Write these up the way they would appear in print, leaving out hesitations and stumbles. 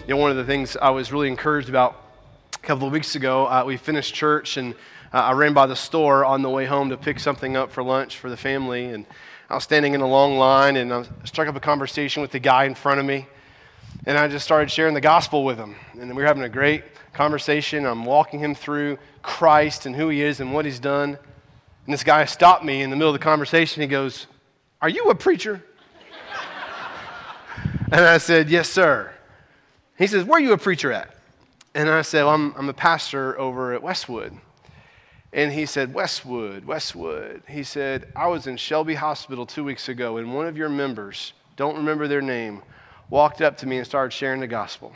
One of the things I was really encouraged about a couple of weeks ago, we finished church and I ran by the store on the way home to pick something up for lunch for the family, and I was standing in a long line and I struck up a conversation with the guy in front of me, and I just started sharing the gospel with him, and we were having a great conversation. I'm walking him through Christ and who he is and what he's done, and this guy stopped me in the middle of the conversation. He goes, "Are you a preacher?" And I said, "Yes, sir." He says, "Where are you a preacher at?" And I said, "Well, I'm a pastor over at Westwood." And he said, Westwood. He said, "I was in Shelby Hospital 2 weeks ago, and one of your members, don't remember their name, walked up to me and started sharing the gospel.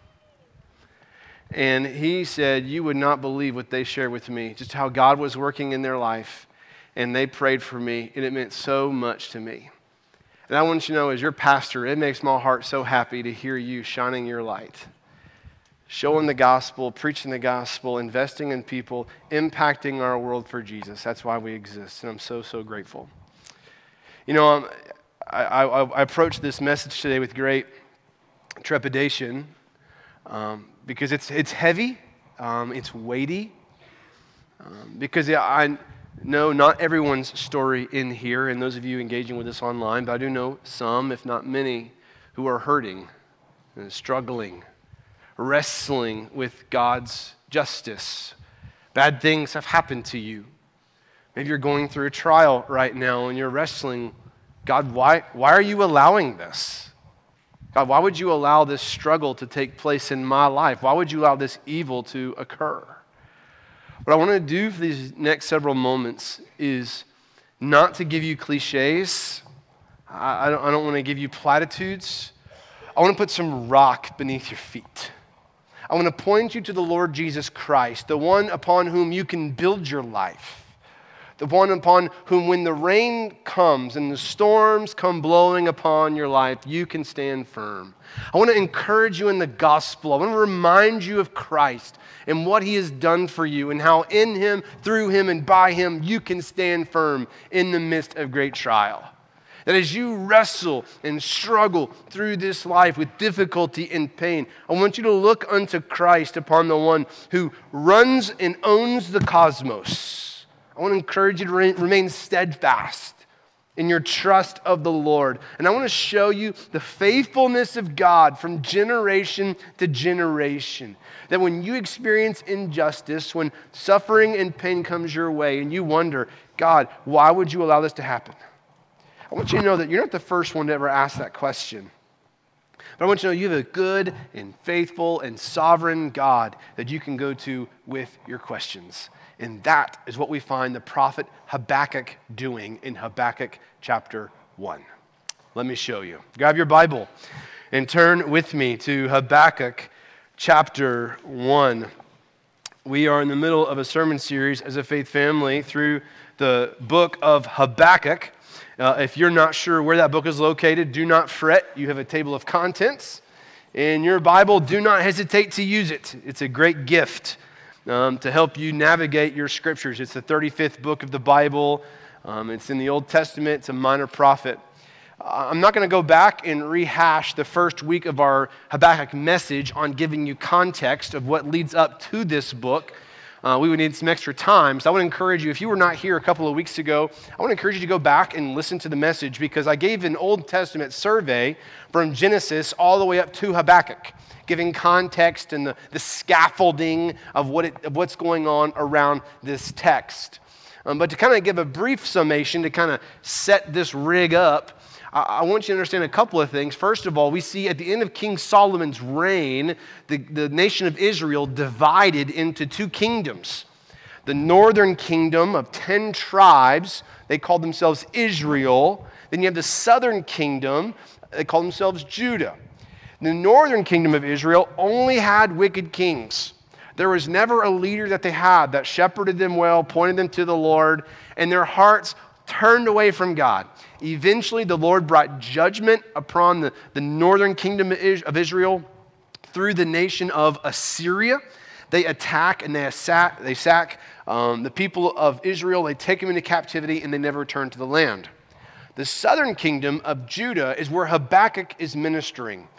And he said, you would not believe what they shared with me, just how God was working in their life, and they prayed for me, and it meant so much to me." And I want you to know, as your pastor, it makes my heart so happy to hear you shining your light, showing the gospel, preaching the gospel, investing in people, impacting our world for Jesus. That's why we exist, and I'm so, so grateful. I approached this message today with great trepidation because it's heavy, it's weighty, because I know not everyone's story in here, and those of you engaging with us online, but I do know some, if not many, who are hurting and struggling, wrestling with God's justice. Bad things have happened to you. Maybe you're going through a trial right now and you're wrestling, God, why are you allowing this? God, why would you allow this struggle to take place in my life? Why would you allow this evil to occur? What I want to do for these next several moments is not to give you cliches. I don't want to give you platitudes. I want to put some rock beneath your feet. I want to point you to the Lord Jesus Christ, the one upon whom you can build your life, the one upon whom when the rain comes and the storms come blowing upon your life, you can stand firm. I want to encourage you in the gospel. I want to remind you of Christ and what he has done for you and how in him, through him, and by him, you can stand firm in the midst of great trial. That as you wrestle and struggle through this life with difficulty and pain, I want you to look unto Christ, upon the one who runs and owns the cosmos. I want to encourage you to remain steadfast in your trust of the Lord. And I want to show you the faithfulness of God from generation to generation. That when you experience injustice, when suffering and pain comes your way, and you wonder, God, why would you allow this to happen? I want you to know that you're not the first one to ever ask that question. But I want you to know you have a good and faithful and sovereign God that you can go to with your questions. And that is what we find the prophet Habakkuk doing in Habakkuk chapter 1. Let me show you. Grab your Bible and turn with me to Habakkuk chapter 1. We are in the middle of a sermon series as a faith family through the book of Habakkuk. If you're not sure where that book is located, do not fret. You have a table of contents in your Bible. Do not hesitate to use it. It's a great gift to help you navigate your scriptures. It's the 35th book of the Bible. It's in the Old Testament. It's a minor prophet. I'm not going to go back and rehash the first week of our Habakkuk message on giving you context of what leads up to this book. We would need some extra time. So I would encourage you, if you were not here a couple of weeks ago, I want to encourage you to go back and listen to the message, because I gave an Old Testament survey from Genesis all the way up to Habakkuk, giving context and the scaffolding of what's going on around this text. But to kind of give a brief summation to kind of set this rig up, I want you to understand a couple of things. First of all, we see at the end of King Solomon's reign, the nation of Israel divided into two kingdoms. The northern kingdom of 10 tribes, they called themselves Israel. Then you have the southern kingdom, they called themselves Judah. The northern kingdom of Israel only had wicked kings. There was never a leader that they had that shepherded them well, pointed them to the Lord, and their hearts turned away from God. Eventually, the Lord brought judgment upon the northern kingdom of Israel through the nation of Assyria. They attack and they sack the people of Israel. They take them into captivity and they never return to the land. The southern kingdom of Judah is where Habakkuk is ministering.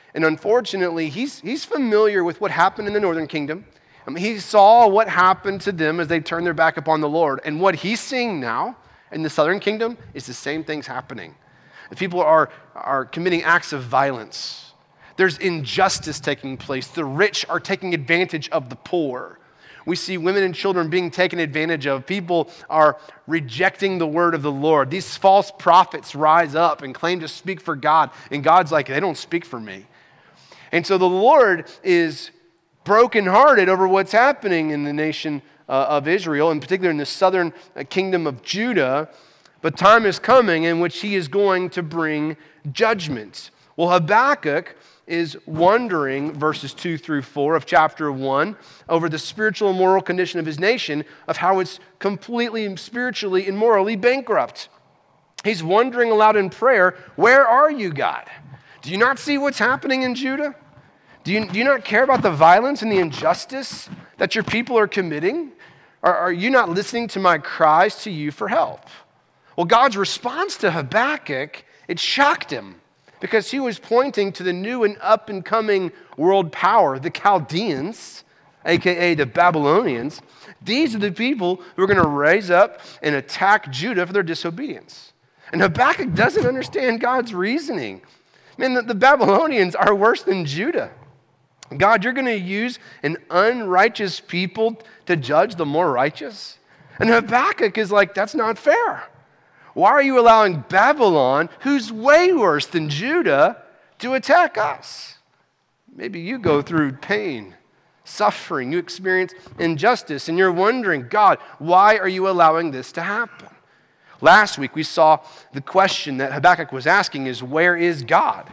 And unfortunately, he's familiar with what happened in the northern kingdom. He saw what happened to them as they turned their back upon the Lord. And what he's seeing now in the southern kingdom is the same things happening. The people are committing acts of violence. There's injustice taking place. The rich are taking advantage of the poor. We see women and children being taken advantage of. People are rejecting the word of the Lord. These false prophets rise up and claim to speak for God. And God's like, they don't speak for me. And so the Lord is brokenhearted over what's happening in the nation of Israel, in particular in the southern kingdom of Judah. But time is coming in which he is going to bring judgment. Well, Habakkuk is wondering, verses 2 through 4 of chapter 1, over the spiritual and moral condition of his nation, of how it's completely spiritually and morally bankrupt. He's wondering aloud in prayer, where are you, God? Do you not see what's happening in Judah? Do you not care about the violence and the injustice that your people are committing? Are you not listening to my cries to you for help? Well, God's response to Habakkuk, it shocked him, because he was pointing to the new and up-and-coming world power, the Chaldeans, a.k.a. the Babylonians. These are the people who are going to raise up and attack Judah for their disobedience. And Habakkuk doesn't understand God's reasoning. Man, the Babylonians are worse than Judah. God, you're going to use an unrighteous people to judge the more righteous? And Habakkuk is like, that's not fair. Why are you allowing Babylon, who's way worse than Judah, to attack us? Maybe you go through pain, suffering, you experience injustice, and you're wondering, God, why are you allowing this to happen? Last week we saw the question that Habakkuk was asking is, where is God?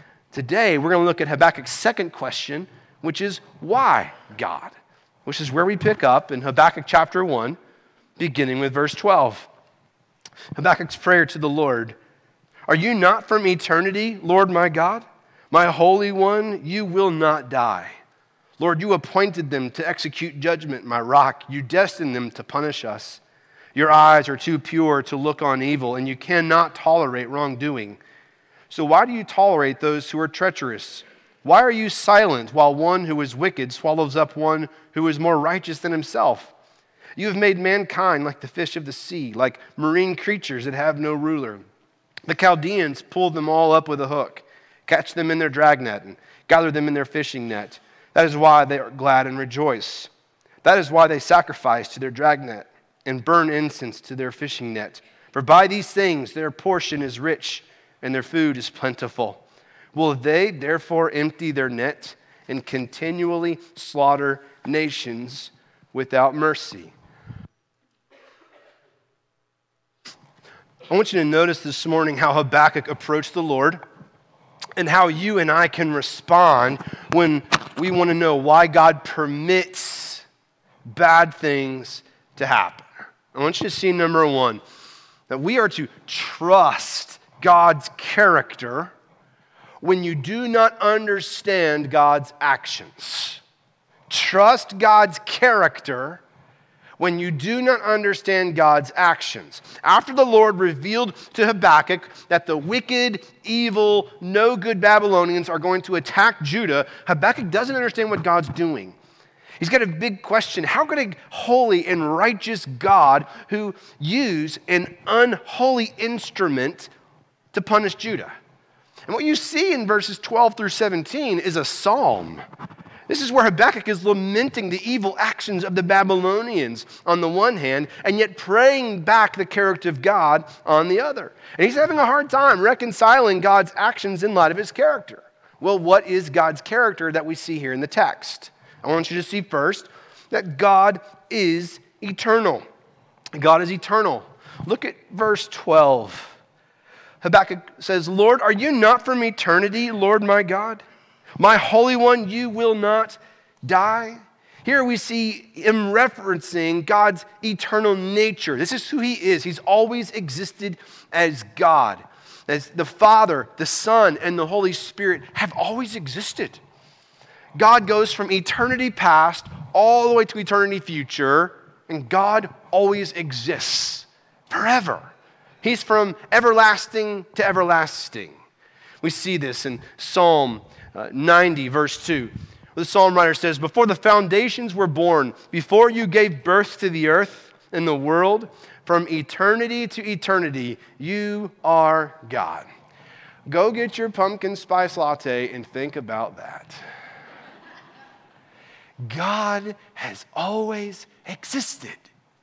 Today we're going to look at Habakkuk's second question, which is, why God? Which is where we pick up in Habakkuk chapter 1, beginning with verse 12. Habakkuk's prayer to the Lord: are you not from eternity, Lord my God? My Holy One, you will not die. Lord, you appointed them to execute judgment, my rock. You destined them to punish us. Your eyes are too pure to look on evil, and you cannot tolerate wrongdoing. So why do you tolerate those who are treacherous? Why are you silent while one who is wicked swallows up one who is more righteous than himself? You have made mankind like the fish of the sea, like marine creatures that have no ruler. The Chaldeans pull them all up with a hook, catch them in their dragnet, and gather them in their fishing net. That is why they are glad and rejoice. That is why they sacrifice to their dragnet and burn incense to their fishing net. For by these things their portion is rich, and their food is plentiful. Will they therefore empty their net and continually slaughter nations without mercy? I want you to notice this morning how Habakkuk approached the Lord and how you and I can respond when we want to know why God permits bad things to happen. I want you to see, number one, that we are to trust God's character when you do not understand God's actions. Trust God's character when you do not understand God's actions. After the Lord revealed to Habakkuk that the wicked, evil, no good Babylonians are going to attack Judah, Habakkuk doesn't understand what God's doing. He's got a big question. How could a holy and righteous God who use an unholy instrument to punish Judah? And what you see in verses 12 through 17 is a psalm. This is where Habakkuk is lamenting the evil actions of the Babylonians on the one hand, and yet praying back the character of God on the other. And he's having a hard time reconciling God's actions in light of his character. Well, what is God's character that we see here in the text? I want you to see first that God is eternal. God is eternal. Look at verse 12. Habakkuk says, Lord, are you not from eternity, Lord my God? My Holy One, you will not die. Here we see him referencing God's eternal nature. This is who he is. He's always existed as God. As the Father, the Son, and the Holy Spirit have always existed. God goes from eternity past all the way to eternity future, and God always exists forever. He's from everlasting to everlasting. We see this in Psalm 90, verse 2. The psalm writer says, before the foundations were born, before you gave birth to the earth and the world, from eternity to eternity, you are God. Go get your pumpkin spice latte and think about that. God has always existed,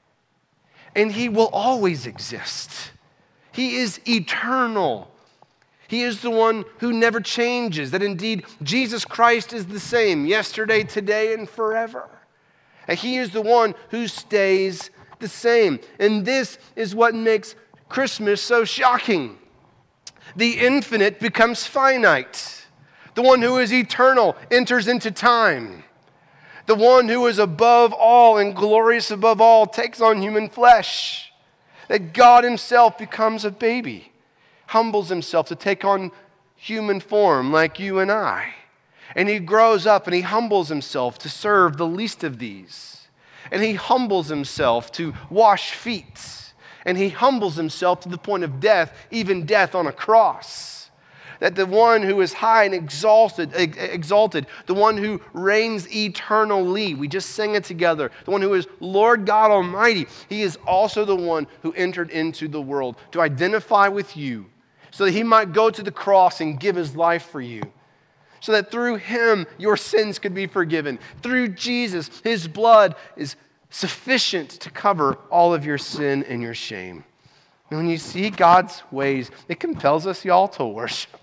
and He will always exist. He is eternal. He is the one who never changes, that indeed Jesus Christ is the same yesterday, today, and forever. And He is the one who stays the same. And this is what makes Christmas so shocking. The infinite becomes finite. The one who is eternal enters into time. The one who is above all and glorious above all takes on human flesh. That God Himself becomes a baby. Humbles Himself to take on human form like you and I. And He grows up and He humbles Himself to serve the least of these. And He humbles Himself to wash feet. And He humbles Himself to the point of death, even death on a cross. That the one who is high and exalted, the one who reigns eternally, we just sang it together, the one who is Lord God Almighty, He is also the one who entered into the world to identify with you, so that He might go to the cross and give His life for you. So that through Him, your sins could be forgiven. Through Jesus, His blood is sufficient to cover all of your sin and your shame. And when you see God's ways, it compels us, y'all, to worship.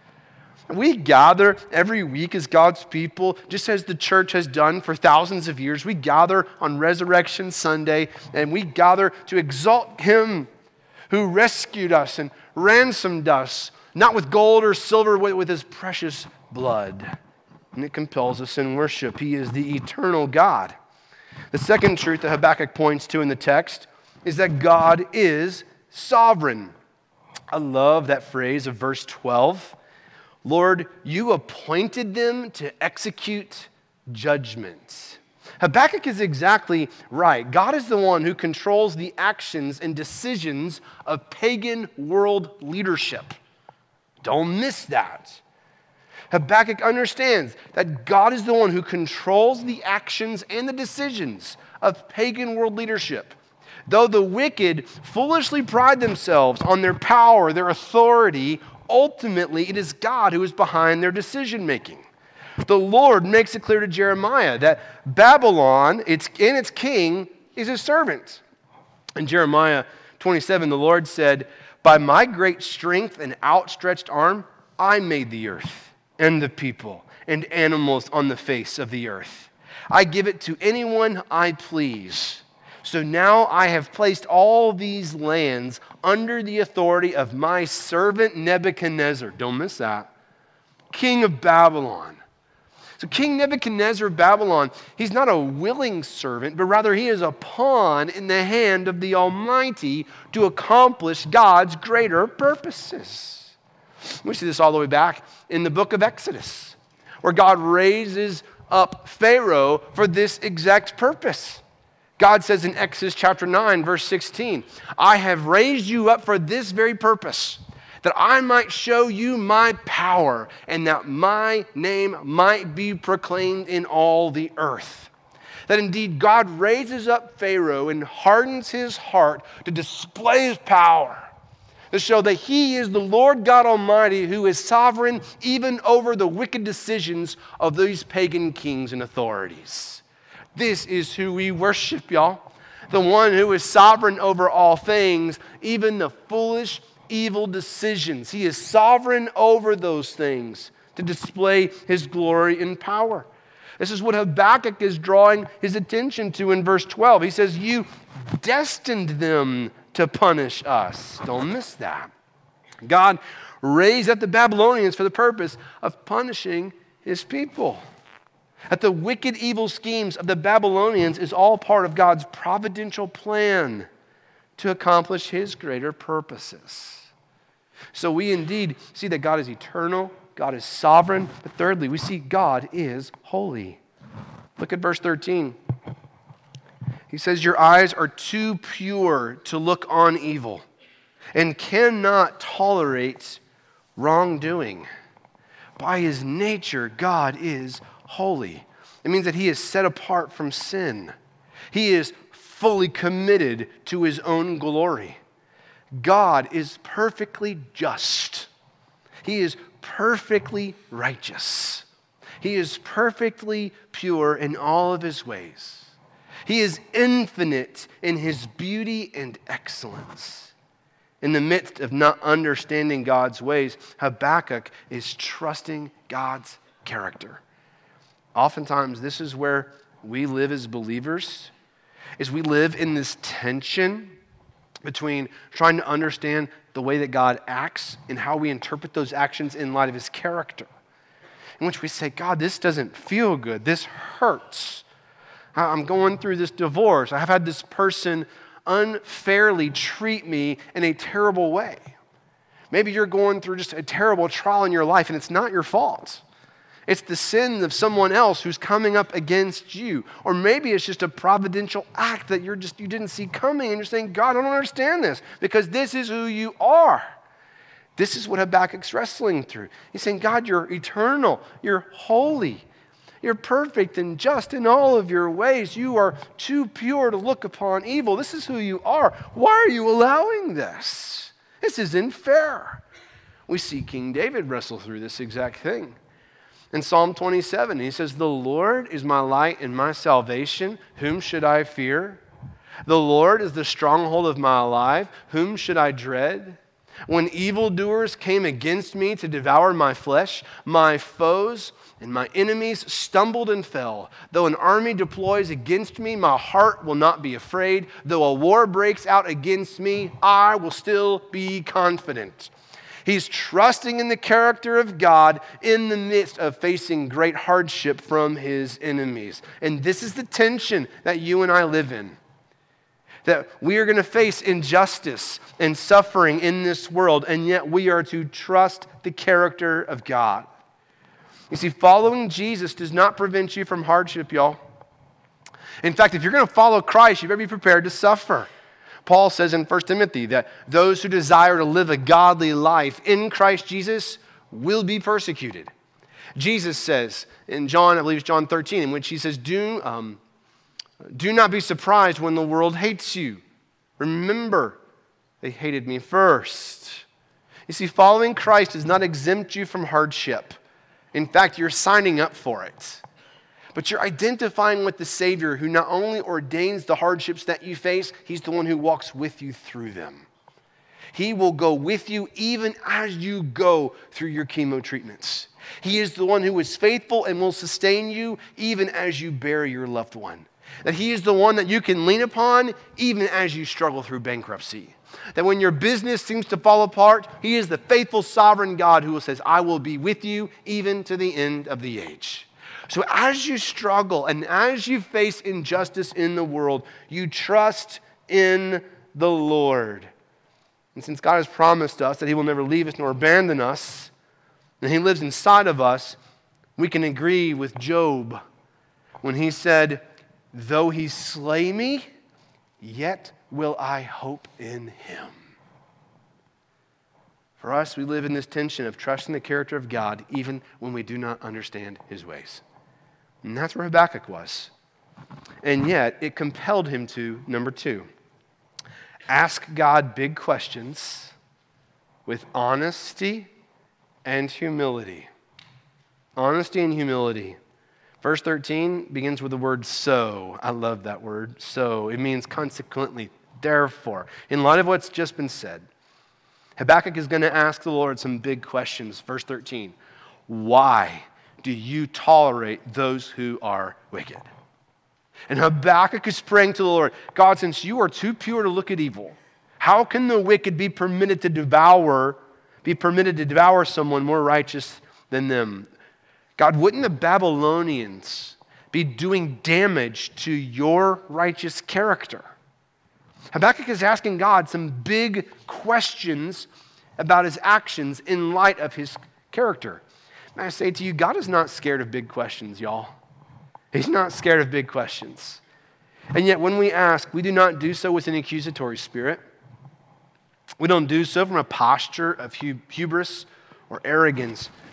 We gather every week as God's people, just as the church has done for thousands of years. We gather on Resurrection Sunday, and we gather to exalt Him who rescued us and ransomed us, not with gold or silver, but with His precious blood. And it compels us in worship. He is the eternal God. The second truth that Habakkuk points to in the text is that God is sovereign. I love that phrase of verse 12. Lord, you appointed them to execute judgment. Habakkuk is exactly right. God is the one who controls the actions and decisions of pagan world leadership. Don't miss that. Habakkuk understands that God is the one who controls the actions and the decisions of pagan world leadership. Though the wicked foolishly pride themselves on their power, their authority, ultimately it is God who is behind their decision making. The Lord makes it clear to Jeremiah that Babylon, its king, is His servant. In Jeremiah 27, the Lord said, by my great strength and outstretched arm, I made the earth and the people and animals on the face of the earth. I give it to anyone I please. So now I have placed all these lands under the authority of my servant Nebuchadnezzar. Don't miss that. King of Babylon. So King Nebuchadnezzar of Babylon, he's not a willing servant, but rather he is a pawn in the hand of the Almighty to accomplish God's greater purposes. We see this all the way back in the book of Exodus, where God raises up Pharaoh for this exact purpose. God says in Exodus chapter 9, verse 16, I have raised you up for this very purpose, that I might show you my power and that my name might be proclaimed in all the earth. That indeed God raises up Pharaoh and hardens his heart to display his power, to show that He is the Lord God Almighty who is sovereign even over the wicked decisions of these pagan kings and authorities. This is who we worship, y'all. The one who is sovereign over all things, even the foolish, evil decisions. He is sovereign over those things to display His glory and power. This is what Habakkuk is drawing his attention to in verse 12. He says, you destined them to punish us. Don't miss that. God raised up the Babylonians for the purpose of punishing His people. That the wicked, evil schemes of the Babylonians is all part of God's providential plan to accomplish His greater purposes. So we indeed see that God is eternal, God is sovereign, but thirdly, we see God is holy. Look at verse 13. He says, your eyes are too pure to look on evil and cannot tolerate wrongdoing. by his nature, God is holy. It means that he is set apart from sin. He is fully committed to his own glory. God is perfectly just. He is perfectly righteous. He is perfectly pure in all of his ways. He is infinite in his beauty and excellence. In the midst of not understanding God's ways, Habakkuk is trusting God's character. Oftentimes, this is where we live as believers, is we live in this tension between trying to understand the way that God acts and how we interpret those actions in light of his character. In which we say, God, this doesn't feel good. This hurts. I'm going through this divorce. I have had this person unfairly treat me in a terrible way. Maybe you're going through just a terrible trial in your life and it's not your fault. It's the sin of someone else who's coming up against you. Or maybe it's just a providential act that you didn't see coming and you're saying, God, I don't understand this because this is who you are. This is what Habakkuk's wrestling through. He's saying, God, you're eternal. You're holy. You're perfect and just in all of your ways. You are too pure to look upon evil. This is who you are. Why are you allowing this? This isn't fair. We see King David wrestle through this exact thing. In Psalm 27, he says, the Lord is my light and my salvation. Whom should I fear? The Lord is the stronghold of my life. Whom should I dread? When evildoers came against me to devour my flesh, my foes and my enemies stumbled and fell. Though an army deploys against me, my heart will not be afraid. Though a war breaks out against me, I will still be confident. He's trusting in the character of God in the midst of facing great hardship from his enemies. And this is the tension that you and I live in. That we are going to face injustice and suffering in this world, and yet we are to trust the character of God. You see, following Jesus does not prevent you from hardship, y'all. In fact, if you're going to follow Christ, you better be prepared to suffer. Paul says in 1 Timothy that those who desire to live a godly life in Christ Jesus will be persecuted. Jesus says in John, I believe it's John 13, in which he says, do not be surprised when the world hates you. Remember, they hated me first. You see, following Christ does not exempt you from hardship. In fact, you're signing up for it. But you're identifying with the Savior who not only ordains the hardships that you face, he's the one who walks with you through them. He will go with you even as you go through your chemo treatments. He is the one who is faithful and will sustain you even as you bury your loved one. That he is the one that you can lean upon even as you struggle through bankruptcy. That when your business seems to fall apart, he is the faithful sovereign God who says, I will be with you even to the end of the age. So as you struggle and as you face injustice in the world, you trust in the Lord. And since God has promised us that he will never leave us nor abandon us, and he lives inside of us, we can agree with Job when he said, though he slay me, yet will I hope in him. For us, we live in this tension of trusting the character of God even when we do not understand his ways. And that's where Habakkuk was. And yet, it compelled him to, number 2, ask God big questions with honesty and humility. Honesty and humility. Verse 13 begins with the word so. I love that word, so. It means consequently, therefore. In light of what's just been said, Habakkuk is going to ask the Lord some big questions. Verse 13, why do you tolerate those who are wicked? And Habakkuk is praying to the Lord, God, since you are too pure to look at evil, how can the wicked be permitted to devour someone more righteous than them? God, wouldn't the Babylonians be doing damage to your righteous character? Habakkuk is asking God some big questions about his actions in light of his character. May I say to you, God is not scared of big questions, y'all. He's not scared of big questions. And yet when we ask, we do not do so with an accusatory spirit. We don't do so from a posture of hubris or arrogance.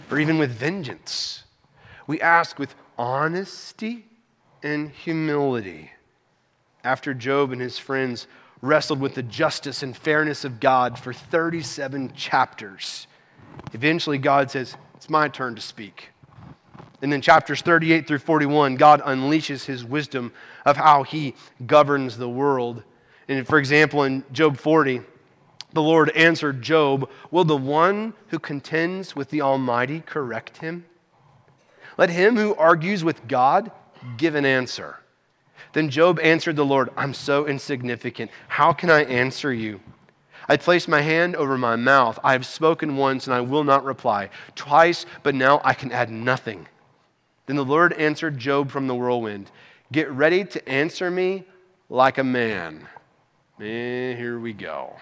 or even with vengeance. We ask with honesty and humility. After Job and his friends wrestled with the justice and fairness of God for 37 chapters, eventually God says, it's my turn to speak. And then chapters 38 through 41, God unleashes his wisdom of how he governs the world. And for example, in Job 40, the Lord answered Job, will the one who contends with the Almighty correct him? Let him who argues with God give an answer. Then Job answered the Lord, I'm so insignificant. How can I answer you? I placed my hand over my mouth. I have spoken once and I will not reply. Twice, but now I can add nothing. Then the Lord answered Job from the whirlwind, get ready to answer me like a man. And here we go.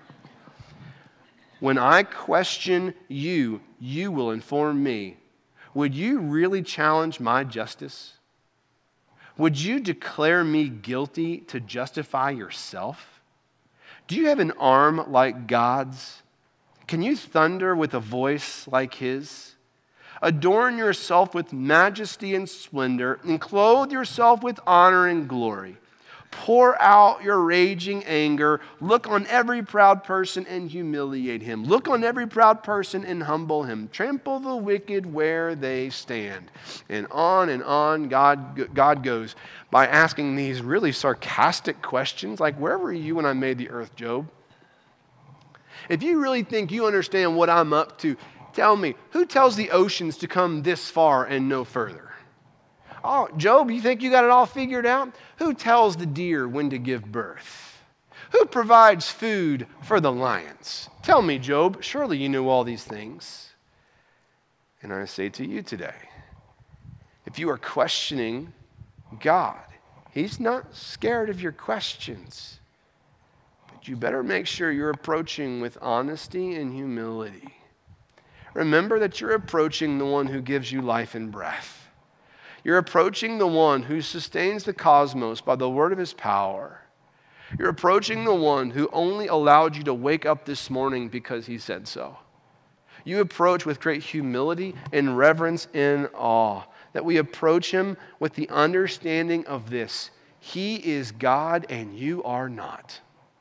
When I question you, you will inform me. Would you really challenge my justice? Would you declare me guilty to justify yourself? Do you have an arm like God's? Can you thunder with a voice like his? Adorn yourself with majesty and splendor, and clothe yourself with honor and glory. Pour out your raging anger. Look on every proud person and humiliate him. Look on every proud person and humble him. Trample the wicked where they stand. And on God goes by asking these really sarcastic questions, like, where were you when I made the earth, Job? If you really think you understand what I'm up to, tell me, who tells the oceans to come this far and no further? Oh, Job, you think you got it all figured out? Who tells the deer when to give birth? Who provides food for the lions? Tell me, Job, surely you know all these things. And I say to you today, if you are questioning God, he's not scared of your questions. But you better make sure you're approaching with honesty and humility. Remember that you're approaching the one who gives you life and breath. You're approaching the one who sustains the cosmos by the word of his power. You're approaching the one who only allowed you to wake up this morning because he said so. You approach with great humility and reverence and awe, that we approach him with the understanding of this: he is God and you are not.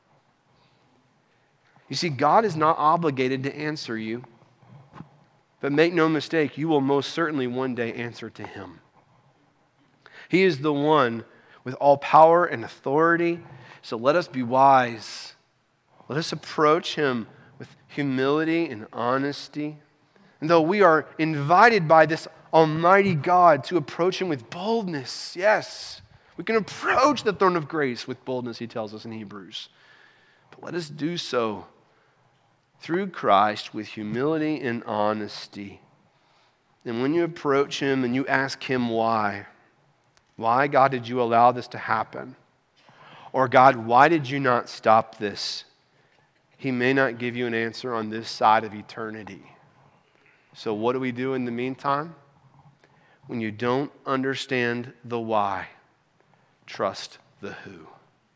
You see, God is not obligated to answer you, but make no mistake, you will most certainly one day answer to him. He is the one with all power and authority. So let us be wise. Let us approach him with humility and honesty. And though we are invited by this Almighty God to approach him with boldness, yes, we can approach the throne of grace with boldness, he tells us in Hebrews. But let us do so through Christ with humility and honesty. And when you approach him and you ask him why, God, did you allow this to happen? Or God, why did you not stop this? He may not give you an answer on this side of eternity. So what do we do in the meantime? When you don't understand the why, trust the who.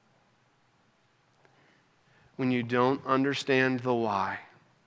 When you don't understand the why,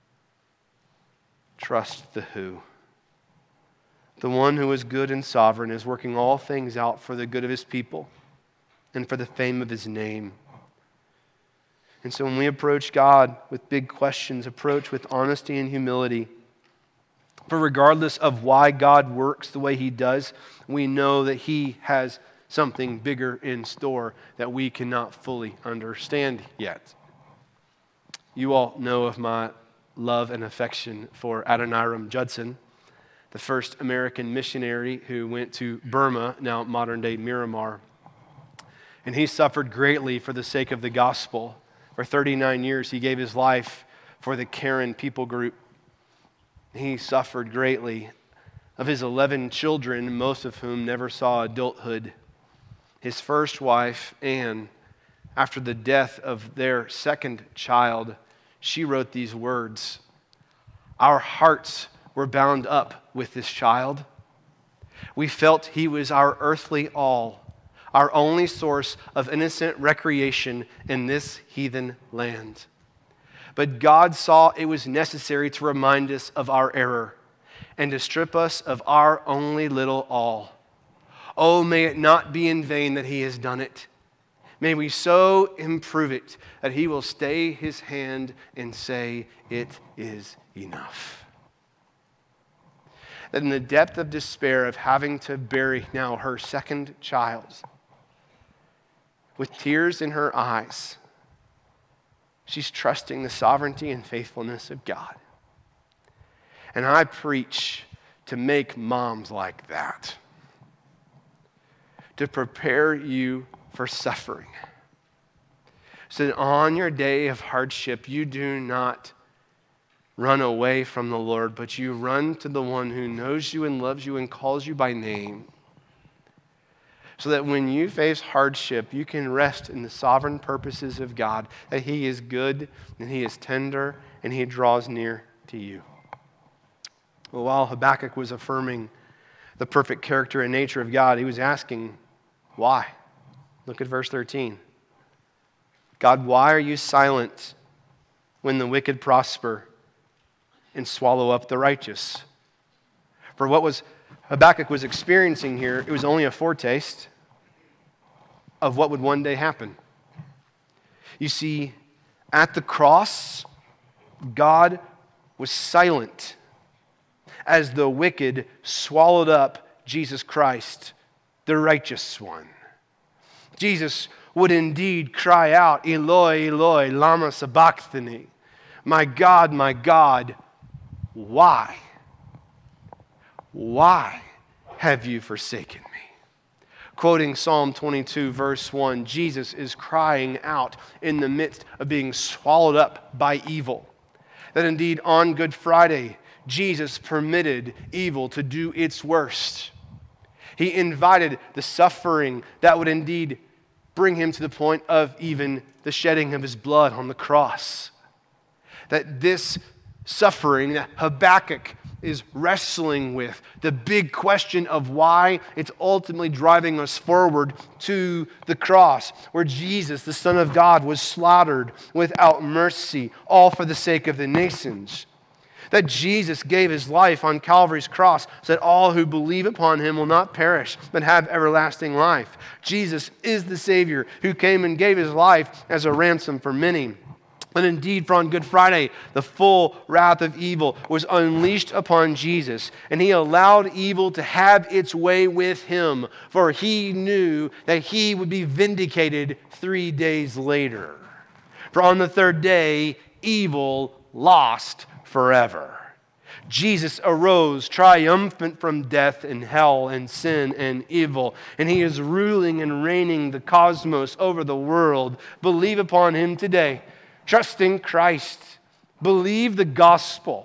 trust the who. The one who is good and sovereign is working all things out for the good of his people and for the fame of his name. And so when we approach God with big questions, approach with honesty and humility. For regardless of why God works the way he does, we know that he has something bigger in store that we cannot fully understand yet. You all know of my love and affection for Adoniram Judson, the first American missionary who went to Burma, now modern-day Myanmar. And he suffered greatly for the sake of the gospel. For 39 years, he gave his life for the Karen people group. He suffered greatly. Of his 11 children, most of whom never saw adulthood, his first wife, Anne, after the death of their second child, she wrote these words: "Our hearts were bound up with this child. We felt he was our earthly all, our only source of innocent recreation in this heathen land. But God saw it was necessary to remind us of our error, and to strip us of our only little all. Oh, may it not be in vain that he has done it. May we so improve it that he will stay his hand and say, it is enough. That in the depth of despair of having to bury now her second child, with tears in her eyes, she's trusting the sovereignty and faithfulness of God. And I preach to make moms like that, to prepare you for suffering, so that on your day of hardship, you do not run away from the Lord, but you run to the one who knows you and loves you and calls you by name, so that when you face hardship, you can rest in the sovereign purposes of God, that he is good and he is tender and he draws near to you. Well, while Habakkuk was affirming the perfect character and nature of God, he was asking, why? Look at verse 13. God, why are you silent when the wicked prosper and swallow up the righteous? For what Habakkuk was experiencing here, it was only a foretaste of what would one day happen. You see, at the cross, God was silent as the wicked swallowed up Jesus Christ, the righteous one. Jesus would indeed cry out, Eloi, Eloi, lama sabachthani. My God, why? Why have you forsaken me? Quoting Psalm 22, verse 1, Jesus is crying out in the midst of being swallowed up by evil. That indeed on Good Friday, Jesus permitted evil to do its worst. He invited the suffering that would indeed bring him to the point of even the shedding of his blood on the cross. That this suffering that Habakkuk is wrestling with, the big question of why, it's ultimately driving us forward to the cross, where Jesus, the Son of God, was slaughtered without mercy, all for the sake of the nations. That Jesus gave his life on Calvary's cross so that all who believe upon him will not perish, but have everlasting life. Jesus is the Savior who came and gave his life as a ransom for many. And indeed, for on Good Friday, the full wrath of evil was unleashed upon Jesus, and he allowed evil to have its way with him, for he knew that he would be vindicated 3 days later. For on the third day, evil lost forever. Jesus arose triumphant from death and hell and sin and evil, and he is ruling and reigning the cosmos over the world. Believe upon him today. Trust in Christ. Believe the gospel.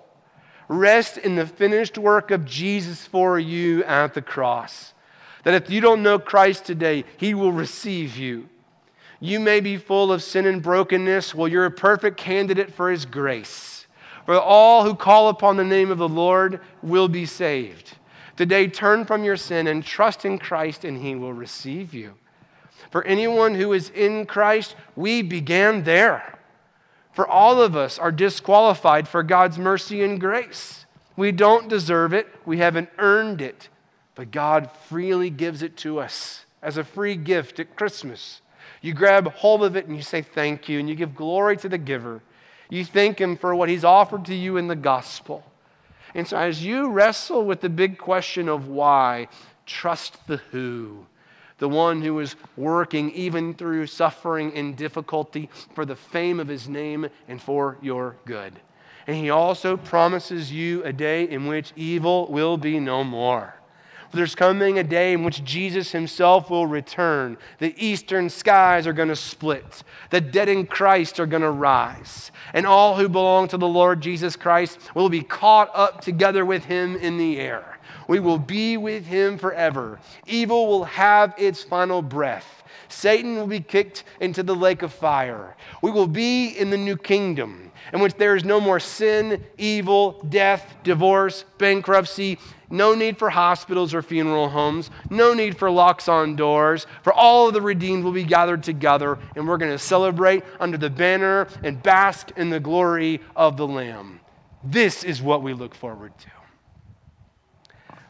Rest in the finished work of Jesus for you at the cross. That if you don't know Christ today, he will receive you. You may be full of sin and brokenness. Well, you're a perfect candidate for his grace. For all who call upon the name of the Lord will be saved. Today, turn from your sin and trust in Christ, and he will receive you. For anyone who is in Christ, we began there. For all of us are disqualified for God's mercy and grace. We don't deserve it. We haven't earned it. But God freely gives it to us as a free gift at Christmas. You grab hold of it and you say thank you, and you give glory to the giver. You thank him for what he's offered to you in the gospel. And so as you wrestle with the big question of why, trust the who. The one who is working even through suffering and difficulty for the fame of his name and for your good. And he also promises you a day in which evil will be no more. There's coming a day in which Jesus himself will return. The eastern skies are going to split. The dead in Christ are going to rise. And all who belong to the Lord Jesus Christ will be caught up together with him in the air. We will be with him forever. Evil will have its final breath. Satan will be kicked into the lake of fire. We will be in the new kingdom, in which there is no more sin, evil, death, divorce, bankruptcy, no need for hospitals or funeral homes, no need for locks on doors, for all of the redeemed will be gathered together, and we're going to celebrate under the banner and bask in the glory of the Lamb. This is what we look forward to.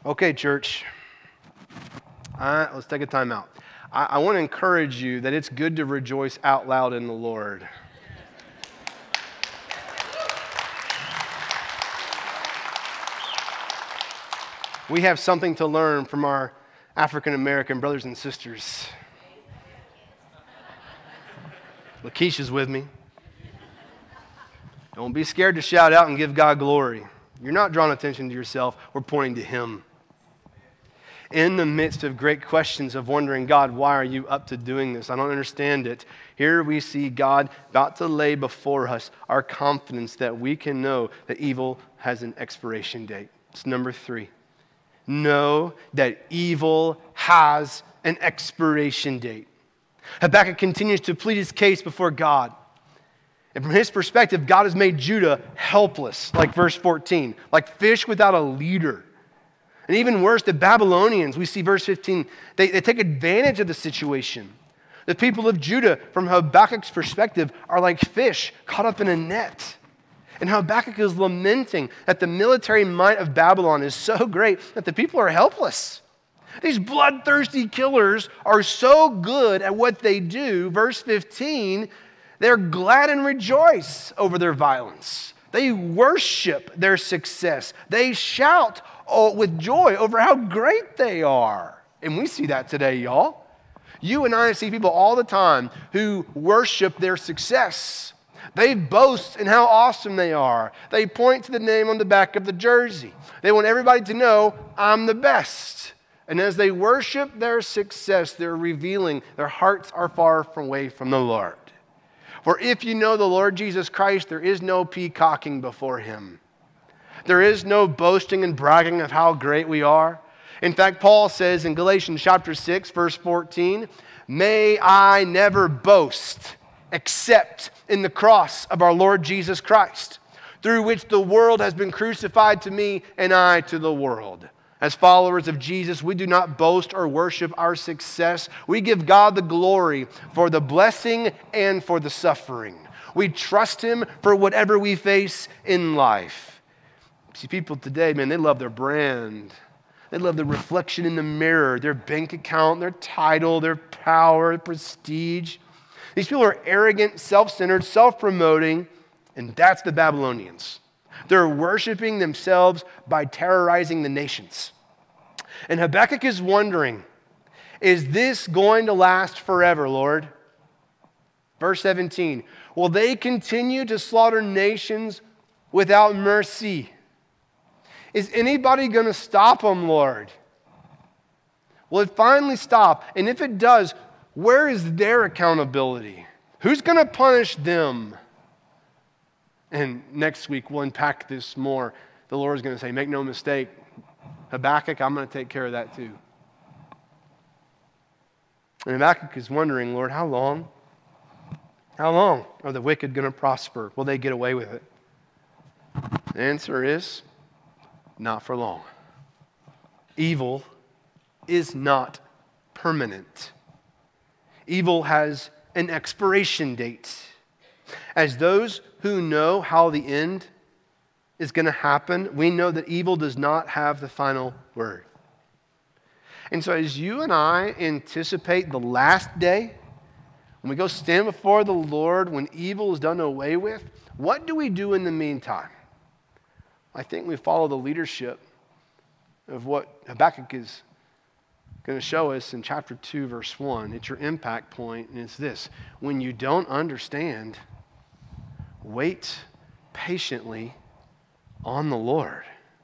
Okay, church, let's take a time out. I want to encourage you that it's good to rejoice out loud in the Lord. We have something to learn from our African American brothers and sisters. Lakeisha's with me. Don't be scared to shout out and give God glory. You're not drawing attention to yourself. We're pointing to Him. In the midst of great questions of wondering, God, why are you up to doing this? I don't understand it. Here we see God about to lay before us our confidence that we can know that evil has an expiration date. It's number 3. Know that evil has an expiration date. Habakkuk continues to plead his case before God. And from his perspective, God has made Judah helpless, like verse 14, like fish without a leader. And even worse, the Babylonians, we see verse 15, they take advantage of the situation. The people of Judah, from Habakkuk's perspective, are like fish caught up in a net. And Habakkuk is lamenting that the military might of Babylon is so great that the people are helpless. These bloodthirsty killers are so good at what they do. Verse 15, they're glad and rejoice over their violence. They worship their success. They shout with joy over how great they are. And we see that today, y'all. You and I see people all the time who worship their success. They boast in how awesome they are. They point to the name on the back of the jersey. They want everybody to know, I'm the best. And as they worship their success, they're revealing their hearts are far away from the Lord. For if you know the Lord Jesus Christ, there is no peacocking before Him. There is no boasting and bragging of how great we are. In fact, Paul says in Galatians chapter 6, verse 14, may I never boast except in the cross of our Lord Jesus Christ, through which the world has been crucified to me and I to the world. As followers of Jesus, we do not boast or worship our success. We give God the glory for the blessing and for the suffering. We trust Him for whatever we face in life. See, people today, man, they love their brand. They love the reflection in the mirror, their bank account, their title, their power, their prestige. These people are arrogant, self-centered, self-promoting, and that's the Babylonians. They're worshiping themselves by terrorizing the nations. And Habakkuk is wondering, is this going to last forever, Lord? Verse 17, will they continue to slaughter nations without mercy? Is anybody going to stop them, Lord? Will it finally stop? And if it does, where is their accountability? Who's going to punish them? And next week, we'll unpack this more. The Lord is going to say, make no mistake, Habakkuk, I'm going to take care of that too. And Habakkuk is wondering, Lord, how long? How long are the wicked going to prosper? Will they get away with it? The answer is, not for long. Evil is not permanent. Evil has an expiration date. As those who know how the end is going to happen, we know that evil does not have the final word. And so as you and I anticipate the last day, when we go stand before the Lord, when evil is done away with, what do we do in the meantime? I think we follow the leadership of what Habakkuk is going to show us in chapter 2, verse 1. It's your impact point, and it's this. When you don't understand, wait patiently on the Lord.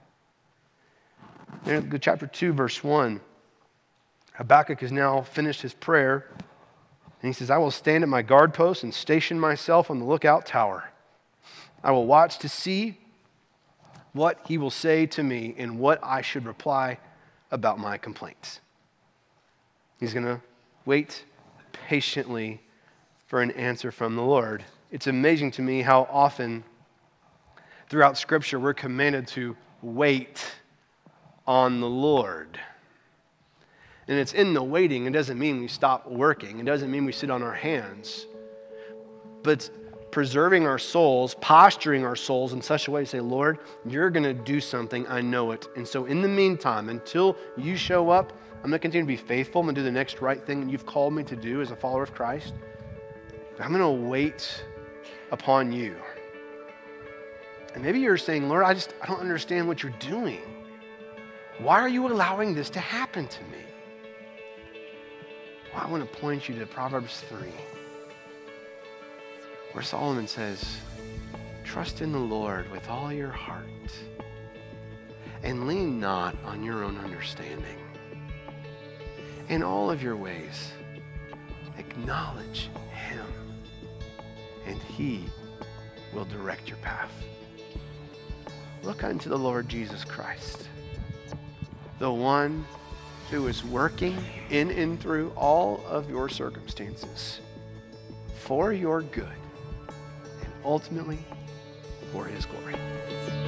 In chapter 2, verse 1, Habakkuk has now finished his prayer, and he says, I will stand at my guard post and station myself on the lookout tower. I will watch to see what he will say to me and what I should reply about my complaints. He's going to wait patiently for an answer from the Lord. It's amazing to me how often throughout Scripture we're commanded to wait on the Lord. And it's in the waiting. It doesn't mean we stop working. It doesn't mean we sit on our hands. But preserving our souls, posturing our souls in such a way to say, Lord, you're going to do something. I know it. And so in the meantime, until you show up, I'm going to continue to be faithful. I'm going to do the next right thing that you've called me to do as a follower of Christ. But I'm going to wait upon you. And maybe you're saying, Lord, I don't understand what you're doing. Why are you allowing this to happen to me? Well, I want to point you to Proverbs 3, where Solomon says, trust in the Lord with all your heart and lean not on your own understanding. In all of your ways, acknowledge him, and he will direct your path. Look unto the Lord Jesus Christ, the one who is working in and through all of your circumstances for your good and ultimately for his glory.